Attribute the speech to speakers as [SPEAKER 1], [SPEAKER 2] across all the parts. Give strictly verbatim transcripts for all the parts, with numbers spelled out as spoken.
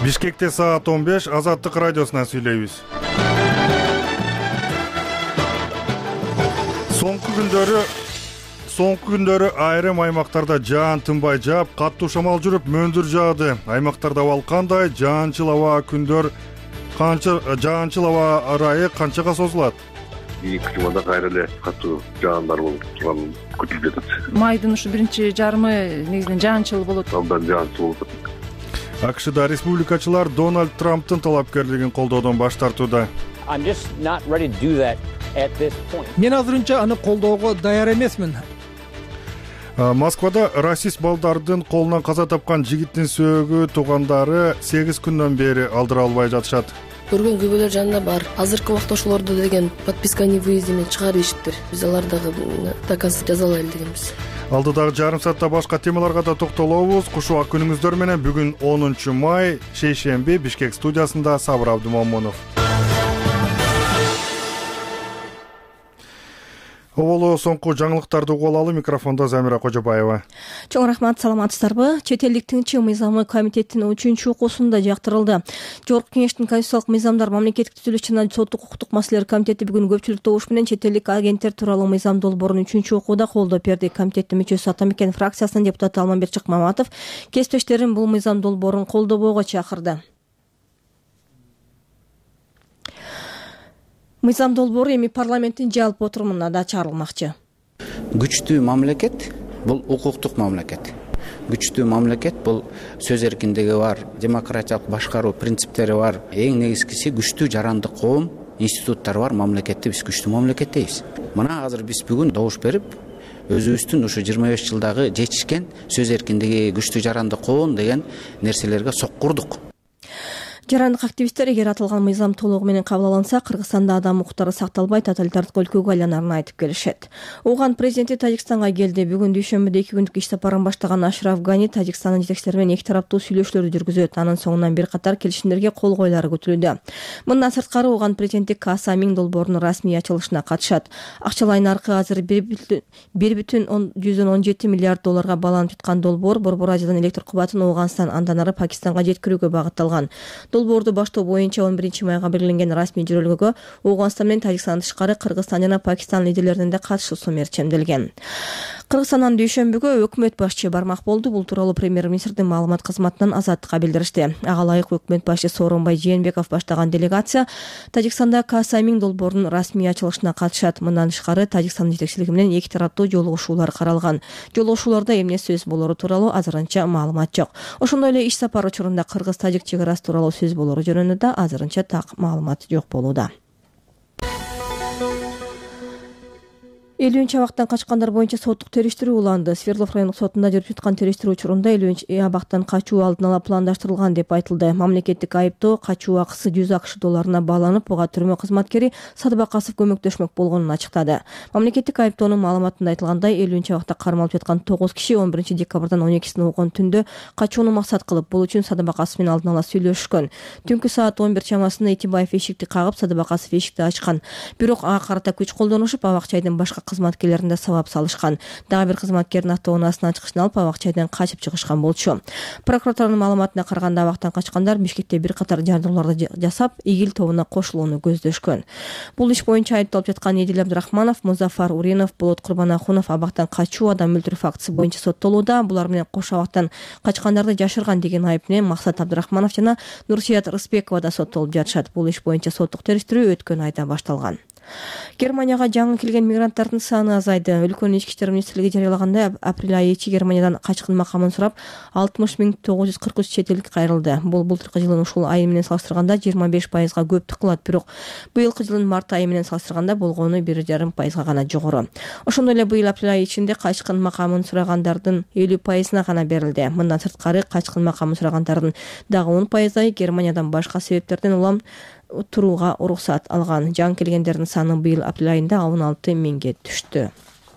[SPEAKER 1] Бишкекте саат он беш, Азаттык радиосуна сүйлөйбүз. Соңку күндөрү Соңку күндөрү айрым аймактарда жаан тынбай жаап, каттуу шамал жүрүп, мөндүр жаады. Аймактарда абал кандай? Жаанчыл аба күндөр канча жаанчыл аба ырайы канчага созулат?
[SPEAKER 2] Эки жумада кайра эле катуу жаандар болуп турган күтүлүп жатат.
[SPEAKER 3] Майдын ушу биринчи жарымы негизинен жаанчыл болот.
[SPEAKER 2] Абдан жаанчыл болуп атат.
[SPEAKER 1] АКШда республикачылар Дональд Трамптын талапкерлигин колдоодон баш тартууда.
[SPEAKER 4] Мен азырынча аны колдоого даяр эмесмин.
[SPEAKER 1] Москвада расист балдардын колунан каза тапкан жигиттин сөөгү туугандары сегиз күндөн бери алдыра албай жатышат.
[SPEAKER 5] Көргөн күбөлөр жанында бар. Азыркы убакта ошолорду деген подписка не выездине чыгарып ийишиптир. Биз алардагы доказ жазалайлы дегенбиз.
[SPEAKER 1] Алдыдагы жарым саатта башка темаларга да токтолобуз. Кушуак күнүңүздөр менен бүгүн онунчу май, шейшемби, Бишкек студиясында Сабыр Абдымомунов. Оболу соңку жаңылыктарды угуп алалы. Микрофондо Замира Кожобаева.
[SPEAKER 6] Чоң рахмат, саламатсыздарбы? Чет элдик тынчы мыйзамы комитетинин үчүнчү окуусунда жактырылды. Жогорку кеңештин конституциялык мыйзамдар, мамлекеттик түзүлүш жана соттук укуктук маселелер комитети бүгүн көпчүлүк добуш менен чет элдик агенттер тууралуу мыйзам долбоорун үчүнчү окууда колдоп берди. Комитеттин мүчөсү Атамекен фракциясынын депутаты Алмамбет Чыкмаматов кесиптештерин бул мыйзам долбоорун колдобоого чакырды. Мыйзам долбоору эми парламенттин жалпы отурумуна да чыгарылмакчы.
[SPEAKER 7] Күчтүү мамлекет бул укуктук мамлекет. Күчтүү мамлекет бул сөз эркиндиги бар, демократиялык башкаруу принциптери бар. Эң негизгиси күчтүү жарандык коом институттары бар мамлекетти биз күчтүү мамлекет дейбиз. Мына азыр биз бүгүн добуш берип, өзүбүздүн ушу жыйырма беш жылдагы жетишкен сөз эркиндиги, күчтүү жарандык коом деген нерселерге соккурдук.
[SPEAKER 6] Жарандык активисттер эгер аталган мыйзам толугу менен кабыл алынса, Кыргызстанда адам укуктары сакталбай тоталитардык өлкөгө айланарын айтып келишет. Оған президенти Тажикстанга келди. Бүгүн дүйшөмбүдө эки күндүк иш сапарын баштаган Ашраф Гани Тажикстандын жетекчилери менен эки тараптуу сүйлөшүүлөрдү жүргүзөт. Анын соңунан бир катар келишимдерге кол коюлары күтүлүүдө. Мындан сырткары Оған президенти Каасамин долбоорунун расмий ачылышына катышат. Акчалай наркы азыр бир бүтүн он жети миллиард долларга баланып жаткан долбоор Борбор Азиядан электр кубатын Ооганстан андан ары Пакистанга жеткирүүгө багытталган. Долбоорду баштоо боюнча он биринчи майга белгиленген расмий жөрөлгөгө Ооганстан менен Тажикстан тышкары Кыргызстан жана Пакистан лидерлеринин да катышуусу мерчемделген. Кыргызстандан дүйшөмбүгө өкмөт башчы бармак болду. Бул тууралуу премьер-министрдин маалымат кызматынан Азаттыкка билдиришти. Ага ылайык өкмөт башчы Сооронбай Жээнбеков баштаган делегация Тажикстанда Каасамин долбоорунун расмий ачылышына катышат. Мындан тышкары Тажикстан жетекчилиги менен эки тараптуу жолугушуулар каралган. Жолугушууларда эмне сөз болору тууралуу азырынча маалымат жок. Ошондой эле иш сапар учурунда Кыргыз-Тажик чек арасы тууралуу сөз болору жөнүндө да азырынча так маалымат жок болууда. элүүнчү абактан качкандар боюнча соттук териштирүү уланды. Свердлов райондук сотунда жүрүп жаткан териштирүү учурунда элүүнчү абактан качуу алдын ала пландаштырылган деп айтылды. Мамлекеттик айыптоо качуу акысы жүз акш долларына бааланып, буга түрмө кызматкери Садыбакасов көмөктөшмөк болгонун ачыктады. Мамлекеттик айыптоонун маалыматында айтылгандай, элүүнчү абакта кармалып жаткан тогуз киши он биринчи декабрдан он экисине болгон түндө качууну максат кылып, бул үчүн Садыбакасов менен алдын ала сүйлөшүшкөн. Түнкү саат он бир чамасында Итибаев эшикти кагып, Садыбакасов эшикти ачкан. Бирок ага карата күч колдонушуп, абакчайдын башка кызматкерлерин да сабап салышкан. Дагы бир кызматкердин автоунаасынын ачкычын алып, абакчайдан качып чыгышкан болчу. Прокуратуранын маалыматына караганда, абактан качкандар Бишкекте бир катар жардууларды жасап, игил тобуна кошулууну көздөшкөн. Бул иш боюнча айыпталып жаткан Эдил Абдрахманов, Музафар Уренов, Болот Курбанахунов абактан качуу, адам өлтүрүү фактысы боюнча соттолууда. Булар менен кош абактан качкандарды жашырган деген айып менен Максат Абдрахманов жана Нурсият Рыспекова да соттолуп жатышат. Бул иш боюнча соттук териштирүү өткөн айда башталган. Германияга жаңы келген мигранттардын саны азайды. Өлкөнүн ички иштер министрлиги жарыялагандай, апрель айы ичи Германиядан качкын макамын сурап алтымыш миң тогуз жүз кырк үч чет элдик кайрылды. Бул былтыркы жылдын ушул айы менен салыштырганда жыйырма беш пайызга көптүк кылат, бирок быйылкы жылдын март айы менен салыштырганда болгону бир жарым пайызга гана жогору. Ошондой эле быйыл апрель айы ичинде качкын макамын сурагандардын элүү пайызына гана берилди. Мындан сырткары качкын макамын сурагандардын дагы он пайызы Германиядан башка себептерден улам турууга уруксат алган. Жаңы келгендердин саны быйыл апрель айында он алты миңге түштү.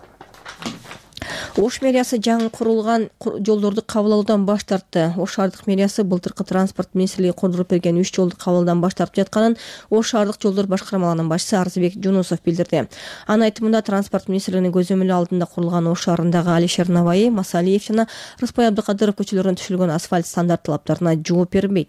[SPEAKER 6] Ош мэриясы жаңы курулган жолдорду кабыл алуудан баш тартты. Ош шаардык мэриясы былтыркы транспорт министрлиги кондуруп берген үч жолду кабыл алуудан баш тартып жатканын Ош шаардык жолдор башкармаларынын башчысы Арзыбек Жунусов билдирди. Анын айтымында транспорт министрлигинин көзөмөлү алдында курулган Ош шаарындагы Алишер Наваи, Масалиев жана Рыспай Абдыкадыров көчөлөрүнөн түшүлгөн асфальт стандарт талаптарына жооп бербейт.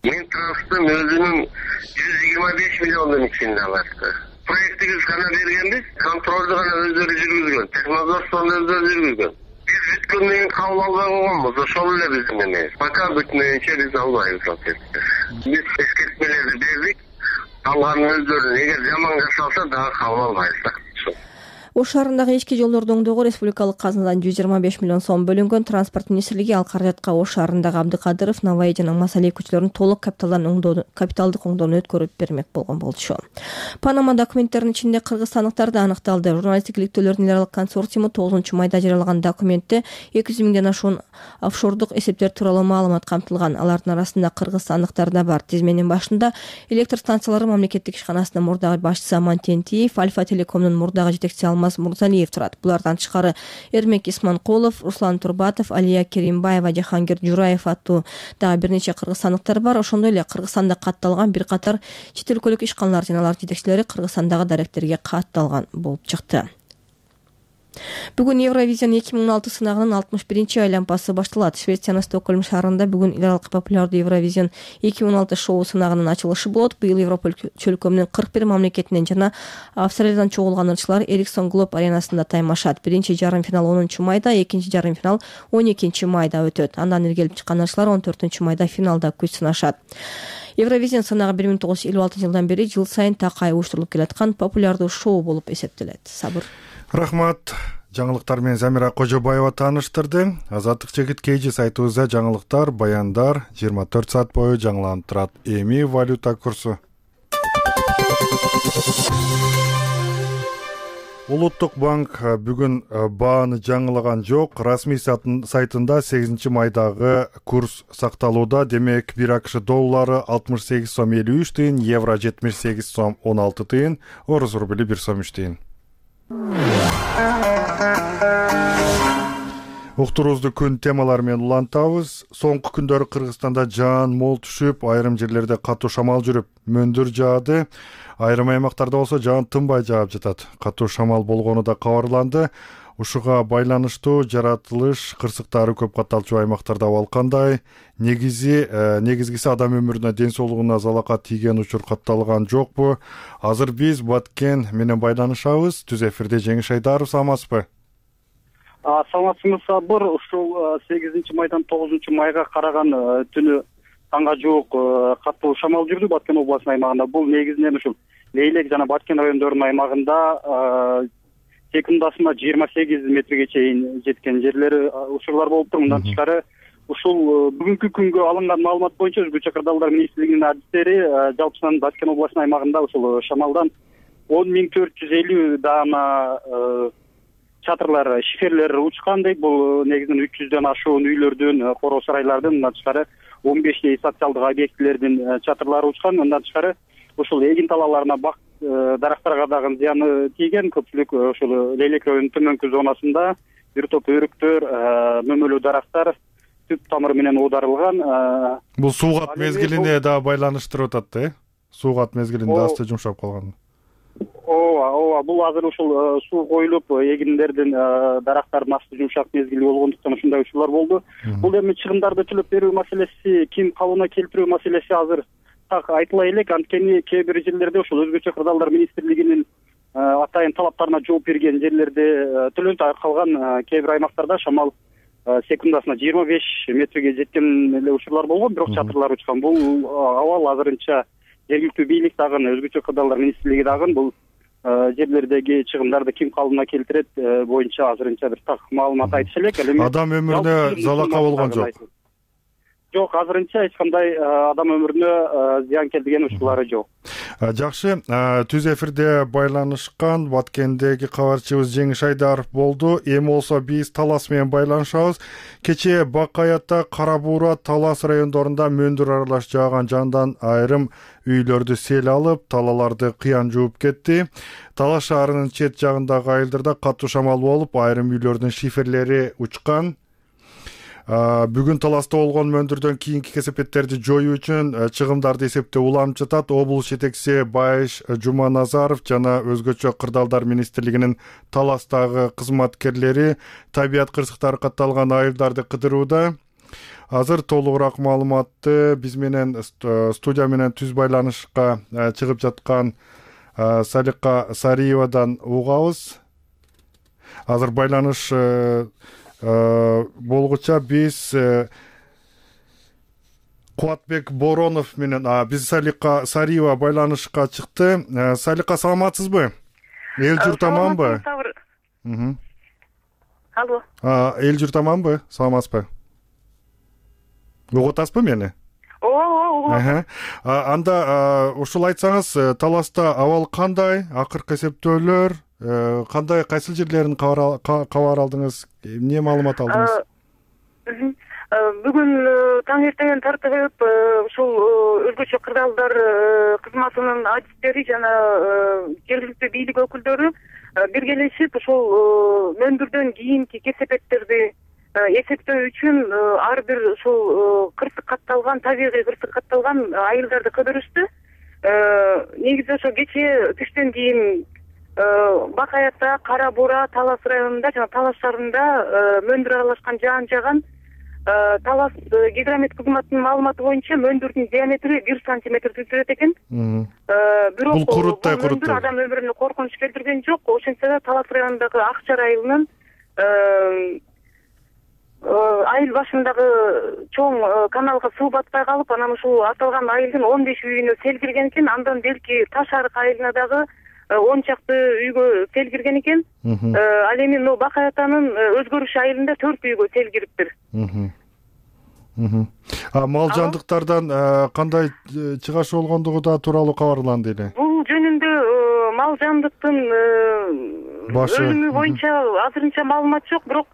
[SPEAKER 2] Минтранстын өзүнүн жүз жыйырма беш миллиондун ичинде алышты. Проектибиз гана бергенбиз, контролду гана өздөрү жүргүзгөн, технадзорствону өздөрү жүргүзгөн. Биз бүткөндөн кийин кабыл албай койгонбуз, ошол эле биздин эмес. Пока бүтмөйүнчө биз албайбыз албетте. Биз эскертмелерди бердик, алганын өздөрү эгер жаман жасалса дагы кабыл албайбыз.
[SPEAKER 6] Ош шаарындагы ички жолдорду оңдоого республикалык казынадан жүз жыйырма беш миллион сом бөлүнгөн. Транспорт министрлиги ал каражатка Ош шаарындагы Абдыкадыров, Наваи жана Масалей көчөлөрүн толук капиталдан оңдоо капиталдык оңдоону өткөрүп бермек болгон болчу. Панама документтеринин ичинде кыргызстандыктар да аныкталды. Журналисттик иликтөөлөрдүн эл аралык консорциуму тогузунчу майда жарыялаган документте эки жүз миңден ашуун офшордук эсептер тууралуу маалымат камтылган. Алардын арасында кыргызстандыктар да бар. Тизменин башында электр станциялары мамлекеттик ишканасынын мурдагы башчысы Аман Тентиев, Альфа Телекомдун мурдагы жетекчиси Мурзалиев турат. Булардан тышкары Эрмек Исманкулов, Руслан Турбатов, Алия Керимбаева, Жахангир Жураев аттуу дагы бир нече кыргызстандыктар бар. Ошондой эле Кыргызстанда катталган бир катар чет өлкөлүк ишканалар жана алардын жетекчилери Кыргызстандагы даректерге катталган болуп чыкты. Бүгүн Евровизион эки миң он алты сынагынын алтымыш биринчи айлампасы башталат. Швециянын Стокгольм шаарында бүгүн эл аралык популярдуу Евровизион эки миң он алты шоу сынагынын ачылышы болот. Быйыл Европа чөлкөмүнүн кырк бир мамлекетинен жана Австралиядан чогулган ырчылар Ericsson Globe аренасында таймашат. Биринчи жарым финал онунчу майда, экинчи жарым финал он экинчи майда өтөт. Андан илгелип чыккан ырчылар он төртүнчү майда финалда күч сынашат. Евровизион сынагы бир миң тогуз жүз элүү алтынчы жылдан бери жыл сайын такай уюштурулуп келаткан популярдуу шоу болуп эсептелет. Сабыр.
[SPEAKER 1] Рахмат. Жаңылыктар менен Замира Кожобаева тааныштырды. Азаттык чекит кейжи сайтыбызда жаңылыктар, баяндар жыйырма төрт саат бою жаңыланып турат. Эми валюта курсу. Улуттук банк бүгүн бааны жаңылаган жок. Расмий сайтында сегизинчи майдагы курс сакталууда. Демек, бир АКШ доллары алтымыш сегиз сом элүү үч тыйын, евро жетимиш сегиз сом он алты тыйын, орус рубли бир сом үч тыйын. Уктуруубузду күн темалары менен улантабыз. Соңку күндөрү Кыргызстанда жаан мол түшүп, айрым жерлерде катуу шамал жүрүп, мөндүр жаады. Айрым аймактарда болсо жаан тынбай жаап жатат. Катуу шамал болгону да кабарланды. Ушуга байланыштуу жаратылыш кырсыктары көп катталчу аймактарда абал кандай? Негизи негизгиси адам өмүрүнө, ден соолугуна залакат тийген учур катталган жокпу? Азыр биз Баткен менен байланышабыз. Түз эфирде Жеңиш Айдаров, саламатсызбы?
[SPEAKER 8] Саламатсызбы Сабыр. Ушул сегизинчи майдан тогузунчу майга караган түнү таңга жуук катуу шамал жүрдү Баткен областынын аймагында. Бул негизинен ушул Лейлек жана Баткен райондорунун аймагында секундасына жыйырма сегиз метрге чейин жеткен жерлери учурлар болуптур. Мындан тышкары ушул бүгүнкү күнгө алынган маалымат боюнча Өзгөчө кырдаалдар министрлигинин адистери жалпысынан Баткен областынын аймагында ушул шамалдан он миң төрт жүз элүү даана чатырлар, шиферлер учкан дейт. Бул негизинен үч жүздөн ашуун үйлөрдүн, короо сарайлардын, мындан тышкары он бештей социалдык объектилердин чатырлары учкан. Мындан тышкары ушул эгин талааларына, бак дарактарга дагы зыяны тийген. Көпчүлүк ушул Лейлек районунун төмөнкү зонасында бир топ өрүктөр, мөмөлүү дарактар түп тамыры менен оодарылган.
[SPEAKER 1] Бул суугат мезгилине да байланыштырып атат да, э? Суугат мезгилинде асты жумшап калган.
[SPEAKER 8] Ооба, ооба, бул азыр ушул суу коюлуп, эгиндердин, дарактардын асты жумшак мезгили болгондуктан ушундай учурлар болду. Бул эми чыгымдарды төлөп берүү маселеси, ким кабылына келтирүү маселеси азыр так айтыла элек. Анткени кээ бир жерлерде ушул Өзгөчө кырдаалдар министрлигинин атайын талаптарына жооп берген жерлерде төлөнтү калган кээ бир аймактарда шамал секундасына жыйырма беш метрге жеткен эле учурлар болгон, бирок чатырлар учкан. Бул абал азырынча жергиликтүү бийлик дагы, Өзгөчө кырдаалдар министрлиги дагы бул жерлердеги чыгымдарды ким кабылына келтирет боюнча азырынча бир так маалымат айтыш элек.
[SPEAKER 1] Адам өмүрүнө залака болгон жок.
[SPEAKER 8] Жок, азырынча эч кандай адам өмүрүнө зыян келтирген учурлары жок.
[SPEAKER 1] Жакшы, түз эфирде байланышкан Баткендеги кабарчыбыз Жеңиш Айдаров болду. Эми болсо биз Талас менен байланышабыз. Кечээ Бак Аятта, Кара Буура, Талас райондорунда мөндүр аралаш жааган жандан айрым үйлөрдү сел алып, талааларды кыян жууп кетти. Талас шаарынын чет жагындагы айылдарда катуу шамал болуп, айрым үйлөрдүн шиферлери учкан. Бүгүн Таласта болгон мөндүрдөн кийинки кесепеттерди жоюу үчүн чыгымдарды эсептөө уланып жатат. Облус жетекчиси Байыш Жуманазаров жана Өзгөчө кырдаалдар министрлигинин Таластагы кызматкерлери табият кырсыктары катталган айылдарды кыдырууда. Азыр толугураак маалыматты биз менен студия менен түз байланышка чыгып жаткан Салика Сариевадан угабыз. Азыр байланыш болгуча биз Кубатбек Боронов менен биз Салика Сариева байланышка чыкты. Салика, саламатсызбы? Эл журт аманбы?
[SPEAKER 9] Алло.
[SPEAKER 1] Эл журт аманбы? Саламатсызбы? Угуп атасызбы мени?
[SPEAKER 9] Ооба, угуп.
[SPEAKER 1] Анда ушул айтсаңыз, таласта абал кандай? Акыркы эсептөөлөр кандай, кайсыл жерлерин кабар алдыңыз? Эмне маалымат алдыңыз?
[SPEAKER 9] Бүгүн таң эртеңен тартып ушул өзгөчө кырдаалдар кызматынын адистери жана жергиликтүү бийлик өкүлдөрү биргелешип ушул мөндүрдөн кийинки кесепеттерди эсептөө үчүн ар бир ушул кырсык катталган, табигый кырсык катталган айылдарды кыдырышты. Негизи ошо кече түштөн кийин Бак Аятта, Кара Бура, Талас районунда жана Талас шаарында мөндүр аралашкан жаан жаган. Талас гидромет кызматынын маалыматы боюнча мөндүрдүн диаметри бир сантиметрди жүрөт экен. Бирок
[SPEAKER 1] бул куруттай куруттай
[SPEAKER 9] адам өмүрүнө коркунуч келтирген жок. Ошентсе да Талас районундагы Акчар айылынын айыл башындагы чоң каналга суу батпай калып, анан ушул аталган айылдын он беш үйүнө сел кирген экен. Андан белки Таш арык айылына дагы он чакты үйгө сел кирген экен. Ал эми мына Бак Аяттанын Өзгөрүш айылында төрт үйгө сел кириптир.
[SPEAKER 1] Мал жандыктардан кандай чыгаш болгондугу да тууралуу кабарланды эле.
[SPEAKER 9] Бул жөнүндө мал жандыктын өлүмү боюнча азырынча маалымат жок, бирок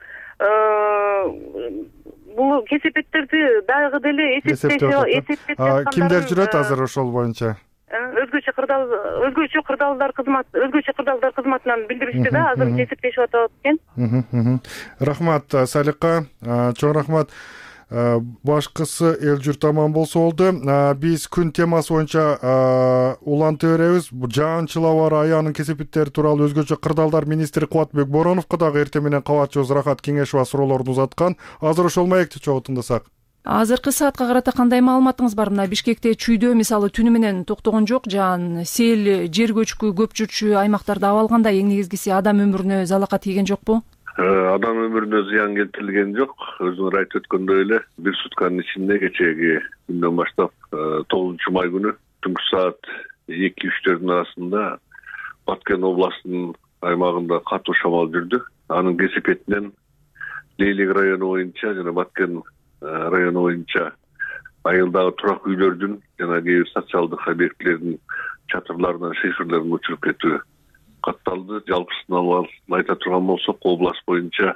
[SPEAKER 9] бул кесепеттерди дагы деле эсептеп жаткандар.
[SPEAKER 1] Кимдер жүрөт азыр ошол боюнча?
[SPEAKER 9] Өзгөчө кырдаал, өзгөчө кырдаалдар кызмат, өзгөчө кырдаалдар кызматынан билдиришти да, азыр эсептешип атат экен.
[SPEAKER 1] Рахмат, Салика, чоң рахмат. Башкысы эл журт аман болсо болду. Биз күн темасы боюнча уланта беребиз. Жаанчыл аба районунун кесепеттери тууралуу өзгөчө кырдаалдар министри Кубатбек Бороновго дагы эртең менен кабатчыбыз Рахат Кеңешова суроолорун узаткан. Азыр ошол маекти чогуу тыңдасак.
[SPEAKER 3] Азыркы саатка карата кандай маалыматыңыз бар? Мына Бишкекте чүйдө мисалы түнү менен токтогон жок, жаан сел, жер көчкү көп жүрчү аймактарда абал кандай? Эң негизгиси адам өмүрүнө залакат тийген жокпу?
[SPEAKER 10] Адам өмүрүнө зыян келтирилген жок. Өзүңөр айтып өткөндөй эле бир сутканын ичинде кечеги күндөн баштап тогузунчу май күнү түнкү саат эки үчтөрдүн арасында Баткен областынын аймагында катуу шамал жүрдү. Анын кесепетинен Лейлек району боюнча жана Баткен району боюнча айылдагы турак үйлөрдүн жана кээ бир социалдык объектилердин чатырларынан шифрлерин учуруп кетүү катталды. Жалпысынан айта турган болсок, область боюнча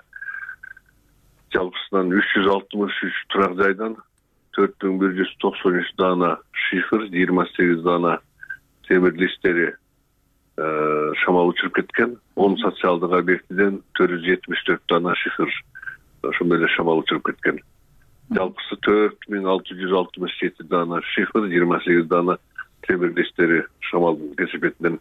[SPEAKER 10] жалпысынан үч жүз алтымыш үч турак жайдан төрт миң бир жүз токсон үч даана шифр, жыйырма сегиз даана темир листтери шамал учуруп кеткен. он социалдык объектиден төрт жүз жетимиш төрт даана шифр ошондой эле шамал учуруп кеткен. Жалпысы төрт миң алты жүз алтымыш жети даана шифр, жыйырма сегиз даана темир листтери шамалдын кесепетинен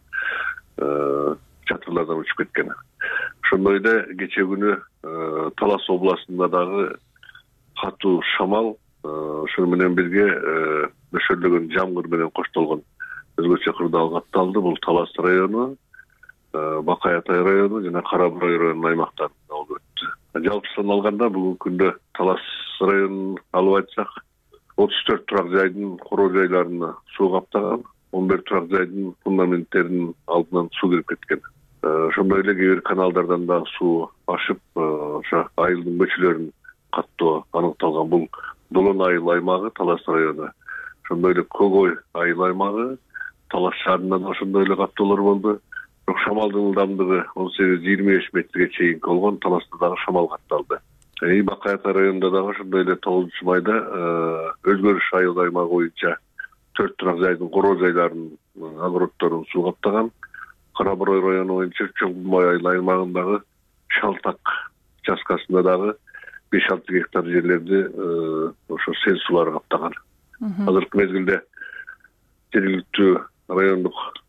[SPEAKER 10] чатырлардан учуп кеткен. Ошондой эле кече күнү Талас областында дагы катуу шамал, ошону менен бирге нөшөрлөгөн жамгыр менен коштолгон өзгөчө кырдаал катталды. Бул Талас району, Бак Аяттай району жана Кара Бура районунун аймактарында болуп өттү. Жалпысын алганда бүгүнкү күндө Талас районун алып айтсак, отуз төрт турак жайдын короо жайларына суу каптаган, он бир турак жайдын фундаменттеринин алдынан суу кирип кеткен. Ошондой эле кээ бир каналдардан да суу ашып, ошо айылдын көчөлөрүн каттоо аныкталган. Бул Долон айыл аймагы, Талас району. Ошондой эле Когой айыл аймагы, Талас шаарында да ошондой эле каттоолор болду. Бирок шамалдын ылдамдыгы он сегиз жыйырма беш метрге чейин болгон. Таласта дагы шамал катталды. Бак Аяттай районунда дагы ошондой эле тогузунчу майда Өзгөрүш айыл аймагы боюнча төрт турак жайдын короо жайларынын огороддорун суу каптаган. Кара Бура району боюнча Чоңмай айыл аймагындагы Шалтак участкасында дагы беш алты гектар жерлерди ошо сел сулары каптаган. Азыркы мезгилде жергиликтүү райондук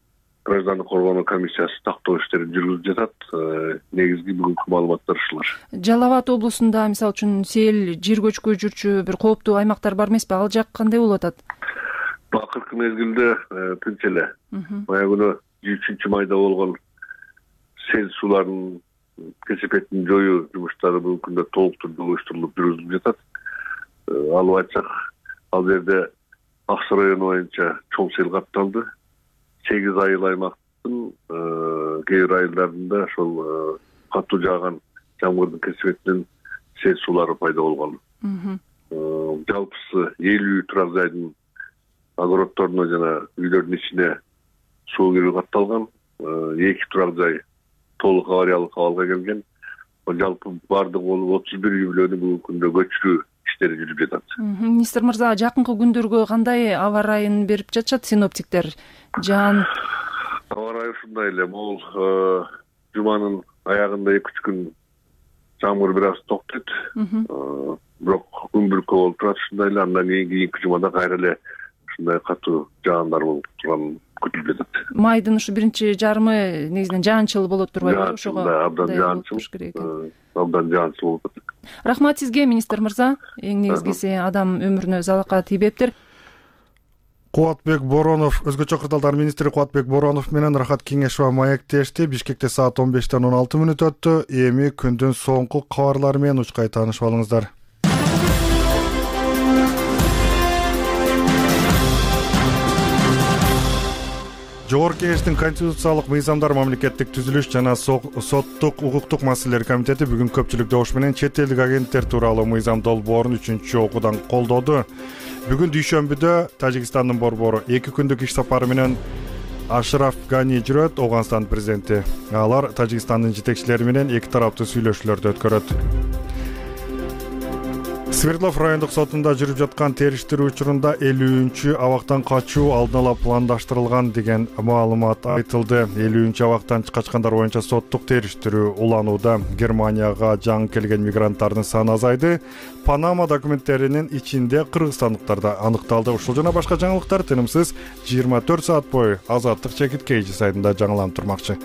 [SPEAKER 10] граждандык коргонуу комиссиясы тактоо иштерин жүргүзүп жатат. Негизги бүгүнкү маалыматтар ушулар.
[SPEAKER 3] Жалал Абад облусунда мисалы үчүн сел, жер көчкү жүрчү бир кооптуу аймактар бар эмеспи? Ал жак кандай болуп атат?
[SPEAKER 10] Акыркы мезгилде тынч эле. Мая күнү үчүнчү майда болгон сел сууларын кесепетин жоюу жумуштары бүгүнкү күндө толук түрдө уюштурулуп жүргүзүлүп жатат. Алып айтсак, ал жерде Ак Суу району боюнча чоң сел катталды. сегиз айыл аймактын кээ бир айылдарында ошол катуу жааган жамгырдын кесепетинен сел суулары пайда болгон. Жалпысы элүү турак жайдын огородторуна жана үйлөрдүн ичине суу кирүү катталган. эки турак жай толук авариялык абалга келген. Жалпы бардыгы болуп отуз бир үй бүлөнү бүгүнкү күндө көчүрүү иштери жүрүп жатат.
[SPEAKER 3] Министр мырза, жакынкы күндөргө кандай аба ырайын берип жатышат синоптиктер? Жаан
[SPEAKER 10] аба ырайы ушундай эле. Могул жуманын аягында эки үч күн жамгыр бир аз токтойт. Бирок күн бүркөө болуп турат ушундай эле. Андан кийин кийинки жумада кайра эле ушундай катуу жаандар болуп турган күтүлүп жатат. Майдын
[SPEAKER 3] ушу биринчи жарымы негизинен жаанчыл болот турбайбы?
[SPEAKER 10] Ошого абдан жаанчыл. Абдан жаанчыл болуп атат.
[SPEAKER 3] Рахмат сизге, министр мырза. Эң негизгиси адам өмүрүнө залака тийбептир.
[SPEAKER 1] Кубатбек Боронов, өзгөчө кырдаалдар министри Кубатбек Боронов менен Рахат Кеңешова маектешти. Бишкекте саат он бештен он алты мүнөт өттү. Эми күндүн соңку кабарлары менен учкай таанышып алыңыздар. Жогорку Кеңештин конституциялык мыйзамдар, мамлекеттик түзүлүш жана соттук укуктук маселелер комитети бүгүн көпчүлүк добуш менен чет элдик агенттер тууралуу мыйзам долбоорун үчүнчү окуудан колдоду. Бүгүн дүйшөмбүдө Тажикстандын борбору эки күндүк иш сапары менен Ашраф Гани жүрөт, Ооганстан президенти. Алар Тажикстандын жетекчилери менен эки тараптуу сүйлөшүүлөрдү өткөрөт. Свердлов райондук сотунда жүрүп жаткан териштирүү учурунда элүүнчү абактан качуу алдын ала пландаштырылган деген маалымат айтылды. элүүнчү абактан качкандар боюнча соттук териштирүү уланууда. Германияга жаңы келген мигранттардын саны азайды. Панама документтеринин ичинде кыргызстандыктар да аныкталды. Ушул жана башка жаңылыктар тынымсыз жыйырма төрт саат бою Азаттык чекит кейжи сайтында жаңыланып турмакчы.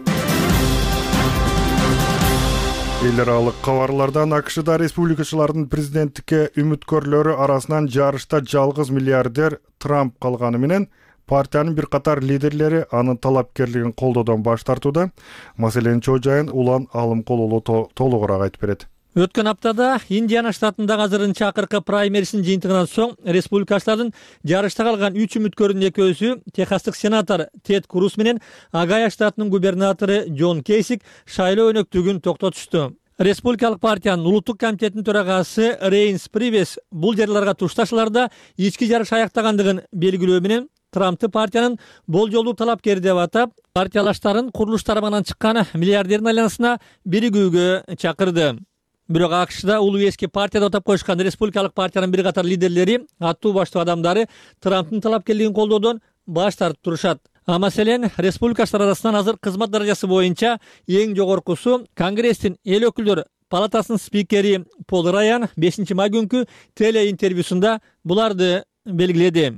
[SPEAKER 1] Эл аралык кабарлардан АКШда республикачылардын президенттикке үмүткөрлөрү арасынан жарышта жалгыз миллиардер Трамп калганы менен партиянын бир катар лидерлери анын талапкерлигин колдоодон баш тартууда. Маселенин чоо жайын Улан Алымкулулу толугураак айтып берет.
[SPEAKER 4] Өткөн аптада Индиана штатындагы азырынча акыркы праймерисин жыйынтыгынан соң республикачылардын жарышта калган үч үмүткөрдүн экөөсү техастык сенатор Тед Круз менен Огайо штатынын губернатору Джон Кейсик шайлоо өнөктүгүн токтотушту. Республикалык партиянын улуттук комитетинин төрагасы Рейнс Привес бул жерларга тушташыларда ички жарыш аяктагандыгын белгилөө менен Трампты партиянын болжолдуу талапкери деп атап, партиялаштарын курулуш тарабынан чыккан миллиардердин айланасына биригүүгө чакырды. Бирок АКШда улуу эски партия деп атап коюшкан республикалык партиянын бир катар лидерлери, аттуу баштуу адамдары Трамптын талапкерлигин колдоодон баш тартып турушат. А маселен республикачылар арасынан азыр кызмат даражасы боюнча эң жогоркусу Конгресстин эл өкүлдөр палатасынын спикери Пол Раян бешинчи май күнкү теле интервьюсунда буларды белгиледи.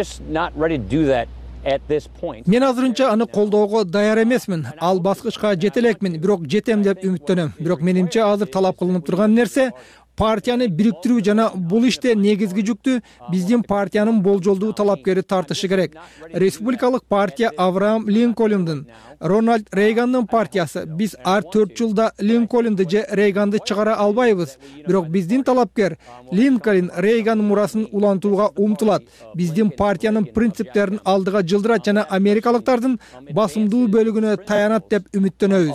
[SPEAKER 4] Мен азырынча аны колдоого даяр эмесмин. Ал баскычка жете элекмин, бирок жетем деп үмүттөнөм. Бирок менимче азыр талап кылынып турган нерсе партияны бириктирүү жана бул иште негизги жүктү биздин партиянын болжолдуу талапкери тартышы керек. Республикалык партия Авраам Линкольндун, Рональд Рейгандын партиясы. Биз ар төрт жылда Линкольнду же Рейганды чыгара албайбыз. Бирок биздин талапкер Линкольн Рейган мурасын улантууга умтулат. Биздин партиянын принциптерин алдыга жылдырат жана америкалыктардын басымдуу бөлүгүнө таянат деп үмүттөнөбүз.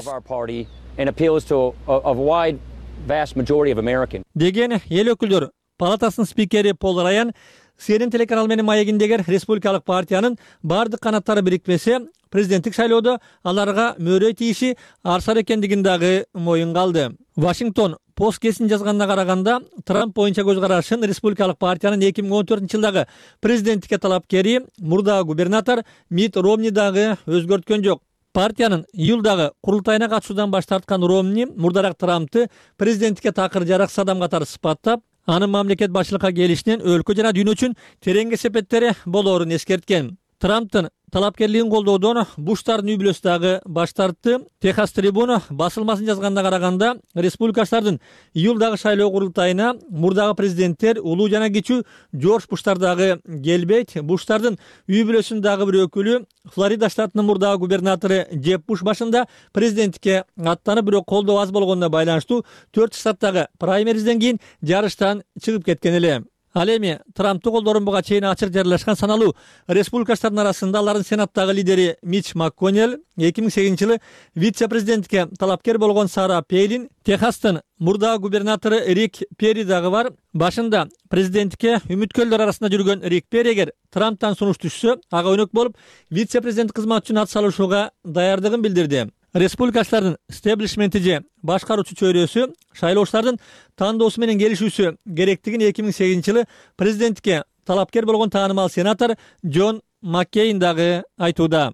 [SPEAKER 4] Деген эл өкүлдөр палатасынын спикери Пол Раян Си Эн Эн телеканалы менен маегиндегер республикалык партиянын бардык канаттары бириктирсе, президенттик шайлоодо аларга мөөрөй тийиши арсар экендигин дагы моюнга алды. Вашингтон Пост кесин жазганына караганда, Трамп боюнча көз карашын республикалык партиянын эки миң он төртүнчү жылдагы президенттикке талапкери мурдагы губернатор Мит Ромни дагы өзгөрткөн жок. Партиянын июлдагы курултайына катышуудан баш тарткан Ромни мурдараак Трампты президенттикке такыр жараксыз адам катары сыпаттап, анын мамлекет башчылыкка келишинен өлкө жана дүйнө үчүн терең кесепеттери болоорун эскерткен. Трамптын талапкерлигин колдоодон Буштардын үй бүлөсү дагы баш тартты. Техас Трибуна басылмасын жазганда караганда республикачылардын июлдагы шайлоо курултайына мурдагы президенттер улуу жана кичүү Жорж Буштар дагы келбейт. Буштардын үй бүлөсүнүн дагы бир өкүлү Флорида штатынын мурдагы губернатору Джеб Буш башында президенттикке аттанып, бирок колдоо аз болгонуна байланыштуу төрт штаттагы праймеризден кийин жарыштан чыгып кеткен эле. Ал эми Трампту колдорун буга чейин ачык жарыялашкан саналуу республикачылардын арасында алардын сенаттагы лидери Митч МакКоннелл, эки миң сегизинчи жылы вице-президентке талапкер болгон Сара Пейлин, Техастын мурдагы губернатору Рик Перри дагы бар. Башында президенттикке үмүткөрлөр арасында жүргөн Рик Перри эгер Трамптан сунуш түшсө, ага өнөк болуп вице-президент кызматы үчүн ат салышууга даярдыгын билдирди. Республикачылардын стеблишменти же башкаруучу чөйрөсү шайлоочулардын тандоосу менен келишүүсү керектигин эки миң сегизинчи жылы президенттикке талапкер болгон таанымал сенатор Джон Маккейн дагы айтууда.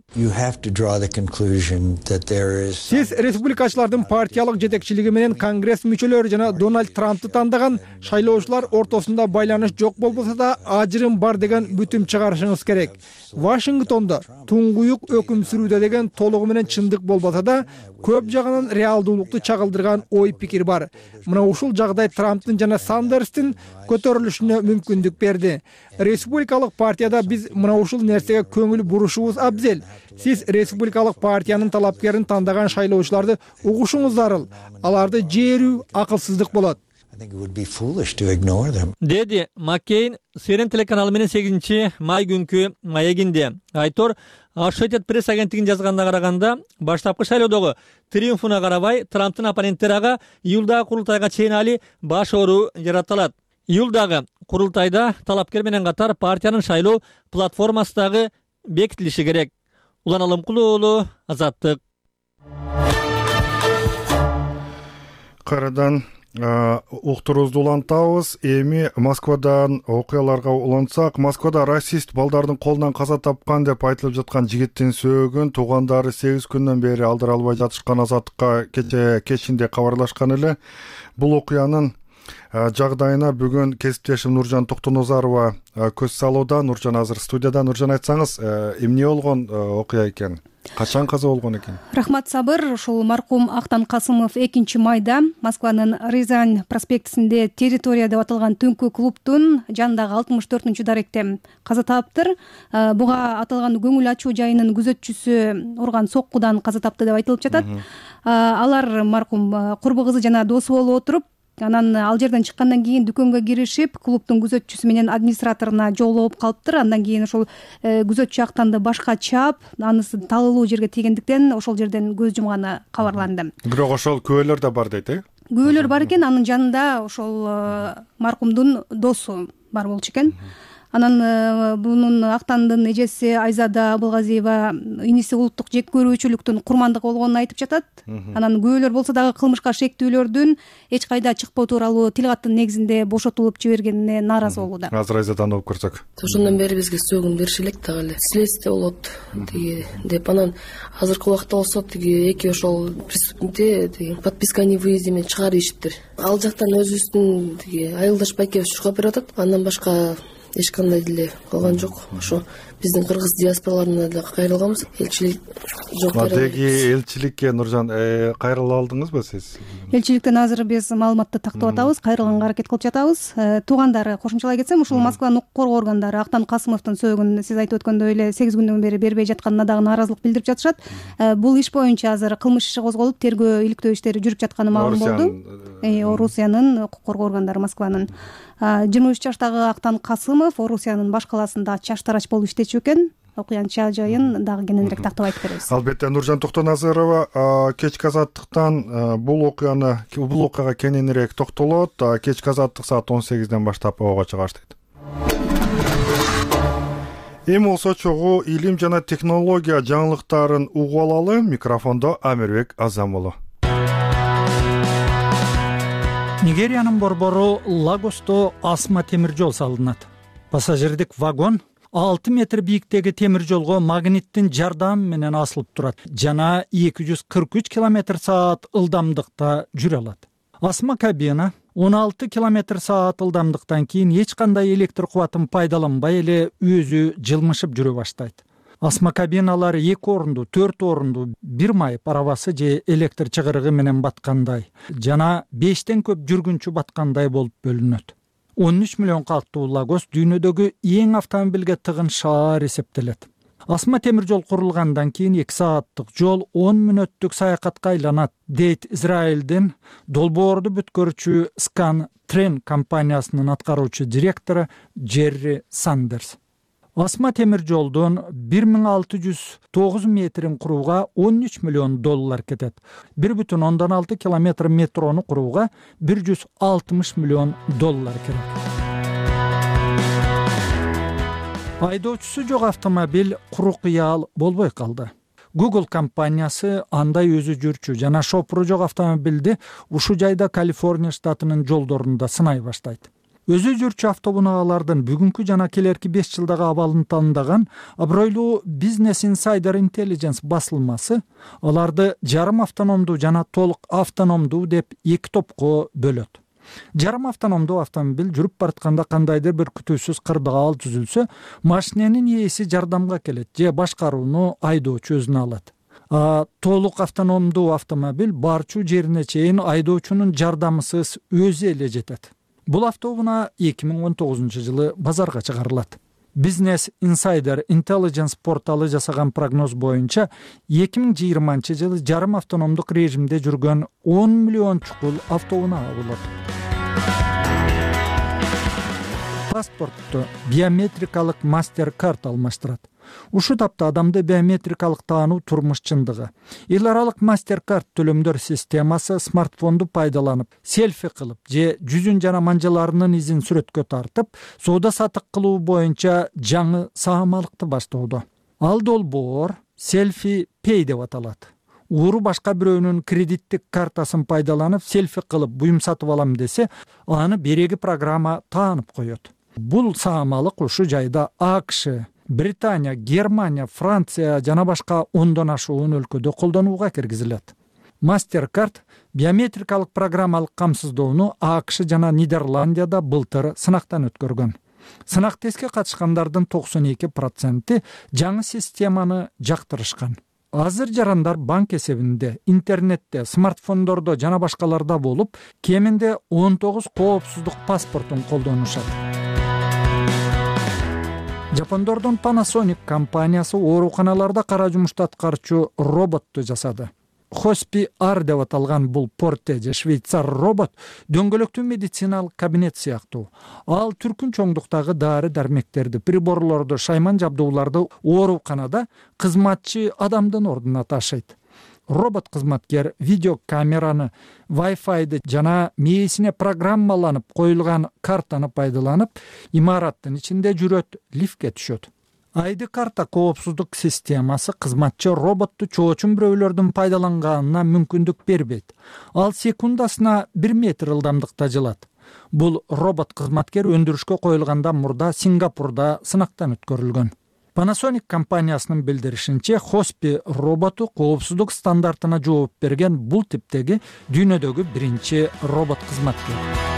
[SPEAKER 11] Сиз республикачылардын партиялык жетекчилиги менен Конгресс мүчөлөрү жана Дональд Трамптты тандаган шайлоочулар ортосунда байланыш жок болбосо да ажырым бар деген бүтүм чыгарышыңыз керек. Вашингтондо туңгуюк өкүм сүрүүдө деген толугу менен чындык болбосо да көп жагынан реалдуулукту чагылдырган ой пикир бар. Мына ушул жагдай Трамптын жана Сандерстин көтөрүлүшүнө мүмкүндүк берди. Республикалык партияда биз мына ушул нерсеге көңүл бурушубуз абзел. Сиз республикалык партиянын талапкерин тандаган шайлоочуларды угушуңуз зарыл. Аларды жээрүү акылсыздык болот.
[SPEAKER 4] Деди Маккейн Си Эн Эн телеканалы менен сегизинчи май күнкү маегинде. Айтор Associated Press агенттигинин жазганына караганда, баштапкы шайлоодогу триумфуна карабай, Трамптын оппоненттери ага июлдагы курултайга чейин али баш оору жараталат. Июлдагы курултайда талапкер менен катар партиянын шайлоо платформасы дагы бекитилиши керек. Улан Алымкулуу уулу, Азаттык.
[SPEAKER 1] Кайрадан уктуруубузду улантабыз. Эми Москвадан окуяларга улантсак, Москвада расист балдардын колунан каза тапкан деп айтылып жаткан жигиттин сөөгүн туугандары сегиз күндөн бери алдыра албай жатышкан. Азаттыкка кече кечинде кабарлашкан эле. Бул окуянын жагдайына бүгүн кесиптешим Нуржан Токтонозарова көз салууда. Нуржан азыр студияда. Нуржан, айтсаңыз, эмне болгон окуя экен? Качан каза болгон экен?
[SPEAKER 12] Рахмат, Сабыр. Ушул маркум Актан Касымов экинчи майда Москванын Рязань проспектисинде территория деп аталган түнкү клубтун жанындагы алтымыш төртүнчү даректе каза таптыр. Буга аталган көңүл ачуу жайынын күзөтчүсү урган соккудан каза тапты деп айтылып жатат. Алар маркум курбу кызы жана досу болуп отуруп, анан ал жерден чыккандан кийин дүкөнгө киришип, клубтун күзөтчүсү менен администраторуна жолугуп калыптыр. Андан кийин ошол күзөтчү Актанды башка чаап, анысы талылуу жерге тийгендиктен ошол жерден көз жумганы кабарланды.
[SPEAKER 1] Бирок ошол күбөлөр да бар дейт, э?
[SPEAKER 12] Күбөлөр бар экен, анын жанында ошол маркумдун досу бар болчу экен. Анан бунун Актандын эжеси Айзада Абылгазиева иниси улуттук жек көрүүчүлүктүн курмандыгы болгонун айтып жатат. Анан күбөлөр болсо дагы кылмышка шектүүлөрдүн эч кайда чыкпоо тууралуу тил каттын негизинде бошотулуп жибергенине нааразы болууда.
[SPEAKER 1] Азыр Айзадан угуп көрсөк.
[SPEAKER 5] Ошондон бери бизге сөөгүн бериши элек дагы эле. Следствие болот тиги деп, анан азыркы убакта болсо тиги эки ошол преступникти тиги подписка о невыезде менен чыгарып ийишиптир. Ал жактан өзүбүздүн тиги Айылдаш Байкебич чуркап берип атат. Андан башка эч кандай деле калган жок. Ошо биздин кыргыз диаспораларына да кайрылганбыз. Элчилик жок.
[SPEAKER 1] Деги элчиликке Нуржан кайрыла алдыңызбы сиз?
[SPEAKER 12] Элчиликтен азыр биз маалыматты тактап атабыз, кайрылганга аракет кылып жатабыз. Туугандары, кошумчалай кетсем, ушул Москванын укук коргоо органдары Актан Касымовдун сөөгүн сиз айтып өткөндөй эле сегиз күндөн бери бербей жатканына дагы нааразылык билдирип жатышат. Бул иш боюнча азыр кылмыш иши козголуп, тергөө иликтөө иштери жүрүп жатканы маалым болду. Орусиянын укук коргоо органдары Москванын жыйырма үч жаштагы Актан Касымов Орусиянын баш калаасында чаштарач болуп иштечү экен. Окуянын жайын дагы кененирээк тактап айтып беребиз.
[SPEAKER 1] Албетте, Нуржан Токтонозарова кечки азаттыктан бул окуяны бул окуяга кененирээк токтолот. Кечки азаттык саат он сегизден баштап ого чыга баштайт. Эми болсо чогуу илим жана технология жаңылыктарын угуп алалы. Микрофондо Амирбек Азамулу.
[SPEAKER 13] Нигериянын борбору Лагосто асма темир жол салынат. Пассажирдик вагон алты метр бийиктеги темир жолго магниттин жардамы менен асылып турат жана эки жүз кырк үч километр саат ылдамдыкта жүрө алат. Асма кабина он алты километр саат ылдамдыктан кийин эч кандай электр кубатын пайдаланбай эле өзү жылмышып жүрө баштайт. асма кабиналары эки орундуу төрт орундуу бир майып арабасы же электр чыгырыгы менен баткандай жана бештен көп жүргүнчү баткандай болуп бөлүнөт. он үч миллион калктуу Лагос дүйнөдөгү эң автомобилге тыгын шаар эсептелет. Асма темир жол курулгандан кийин эки сааттык жол он мүнөттүк саякатка айланат, дейт Израилдин долбоорду бүткөрүүчү Scan Train компаниясынын аткаруучу директору Джерри Сандерс. Асма темир жолдун бир миң алты жүз тогуз метрин курууга он үч миллион доллар кетет. бир бүтүн ондон алты километр метрону курууга бир жүз алтымыш миллион доллар керек. Айдоочусу жок автомобиль куру кыял болбой калды. Google компаниясы андай өзү жүрчү жана шопуру жок автомобилди ушул жайда Калифорния штатынын жолдорунда сынай баштайт. Өзү жүрчү автоунаалардын бүгүнкү жана келерки беш жылдагы абалын тандаган абройлуу Business Insider Intelligence басылмасы аларды жарым автономдуу жана толук автономдуу деп эки топко бөлөт. Жарым автономдуу автомобиль жүрүп баратканда кандайдыр бир күтүүсүз кырдаал түзүлсө, машиненин ээси жардамга келет же башкарууну айдоочу өзүнө алат. А толук автономдуу автомобиль барчу жерине чейин айдоочунун жардамысыз өзү эле жетет. Бул автоунаа эки миң он тогузунчу жылы базарга чыгарылат. Business Insider Intelligence порталы жасаган прогноз боюнча эки миң жыйырманчы жылы жарым автономдук режимде жүргөн он миллион чукул автоунаа болот. Паспортту биометрикалык мастер-карт алмаштырат. Ушул тапта адамды биометрикалык таануу турмуш чындыгы. Эл аралык мастер-карт төлөмдөр системасы смартфонду пайдаланып, селфи кылып же жүзүн жана манжаларынын изин сүрөткө тартып, соода сатык кылуу боюнча жаңы саамалыкты баштоодо. Ал долбоор селфи пей деп аталат. Ууру башка бирөөнүн кредиттик картасын пайдаланып, селфи кылып буюм сатып алам десе, аны береги программа таанып коет. Бул саамалык ушул жайда АКШ, Британия, Германия, Франция жана башка ондон ашуун өлкөдө колдонууга киргизилет. Мастер-карт биометрикалык программалык камсыздоону АКШ жана Нидерландияда былтыр сынактан өткөргөн. Сынак тестке катышкандардын токсон эки проценти жаңы системаны жактырышкан. Азыр жарандар банк эсебинде, интернетте, смартфондордо жана башкаларда болуп, кеминде он тогуз коопсуздук паспортун колдонушат. Жапондордун Panasonic компаниясы ооруканаларда кара жумушту аткарчу роботту жасады. Хоспи Ар деп аталган бул порте же швейцар робот дөңгөлөктүү медициналык кабинет сыяктуу. Ал түркүн чоңдуктагы дары дармектерди, приборлорду, шайман жабдууларды ооруканада кызматчы адамдын ордуна ташыйт. Робот кызматкер видеокамераны, Wi-Fi'ды жана мээсине программаланып коюлган картаны пайдаланып, имараттын ичинде жүрөт, лифтке түшөт. Айды карта коопсуздук системасы кызматчы роботту чоочун бирөөлөрдүн пайдаланганына мүмкүндүк бербейт. Ал секундасына бир метр ылдамдыкта жылат. Бул робот кызматкер өндүрүшкө коюлгандан мурда Сингапурда сынактан өткөрүлгөн. Panasonic компаниясынын билдиришинче, Хоспи роботу коопсуздук стандартына жооп берген бул типтеги дүйнөдөгү биринчи робот кызматкер.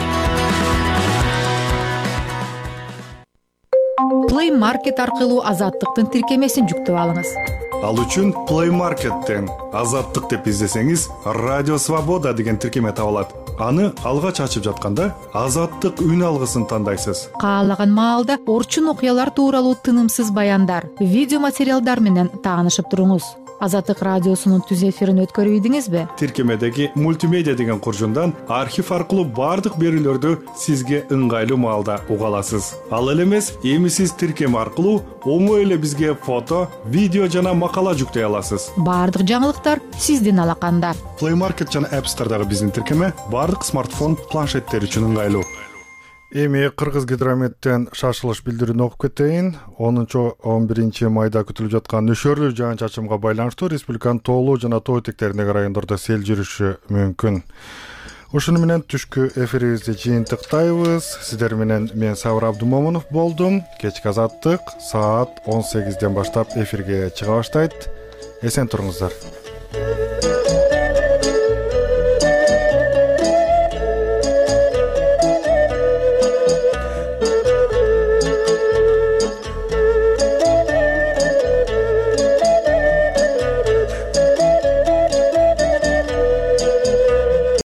[SPEAKER 14] Play Market аркылуу азаттыктын тиркемесин жүктөп алыңыз.
[SPEAKER 1] Ал үчүн Play Market'тен азаттык деп издесеңиз, Радио Свобода деген тиркеме табылат. Аны алгач ачып жатканда азаттык үн алгысын тандайсыз.
[SPEAKER 14] Каалаган маалда орчун окуялар тууралуу тынымсыз баяндар, видео материалдар менен таанышып туруңуз. Азаттык радиосунун түз эфирин өткөрүп ийдиңизби?
[SPEAKER 1] Тиркемедеги мультимедиа деген куржундан архив аркылуу бардык берүүлөрдү сизге ыңгайлуу маалда уга аласыз. Ал эле эмес, эми сиз тиркеме аркылуу оңой эле бизге фото, видео жана макала жүктөй аласыз.
[SPEAKER 14] Бардык жаңылыктар сиздин алаканда.
[SPEAKER 1] Play Market жана App Store'дагы биздин тиркеме бардык смартфон, планшеттер үчүн ыңгайлуу. Эми Кыргыз Гидрометтен шашылыш билдирүүнү окуп кетейин. онунчу он биринчи майда күтүлүп жаткан нөшөрлүү жаан-чачымга байланыштуу республиканын тоолуу жана тоо этектериндеги райондордо сел жүрүшү мүмкүн. Ушуну менен түшкү эфирибизди жыйынтыктайбыз. Сиздер менен мен Сабыр Абдумомунов болдум. Кечки азаттык саат он сегизден баштап эфирге чыга баштайт. Эсен туруңуздар.